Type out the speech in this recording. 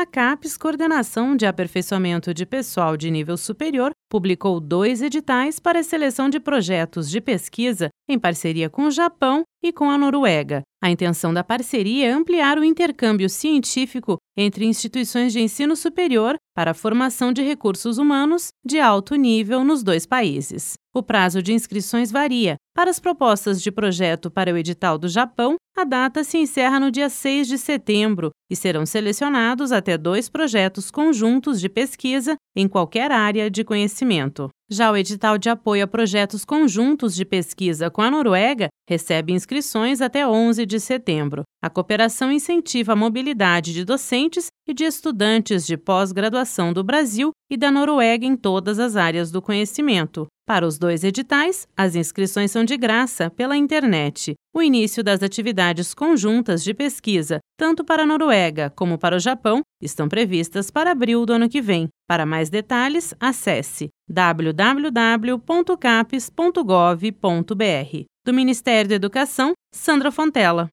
A CAPES, Coordenação de Aperfeiçoamento de Pessoal de Nível Superior, publicou 2 editais para a seleção de projetos de pesquisa em parceria com o Japão e com a Noruega. A intenção da parceria é ampliar o intercâmbio científico entre instituições de ensino superior para a formação de recursos humanos de alto nível nos 2 países. O prazo de inscrições varia. Para as propostas de projeto para o edital do Japão, a data se encerra no dia 6 de setembro e serão selecionados até 2 projetos conjuntos de pesquisa em qualquer área de conhecimento. Já o edital de apoio a projetos conjuntos de pesquisa com a Noruega recebe inscrições até 11 de setembro. A cooperação incentiva a mobilidade de docentes e de estudantes de pós-graduação do Brasil e da Noruega em todas as áreas do conhecimento. Para os 2 editais, as inscrições são de graça pela internet. O início das atividades conjuntas de pesquisa, tanto para a Noruega como para o Japão, estão previstas para abril do ano que vem. Para mais detalhes, acesse www.capes.gov.br. Do Ministério da Educação, Sandra Fontela.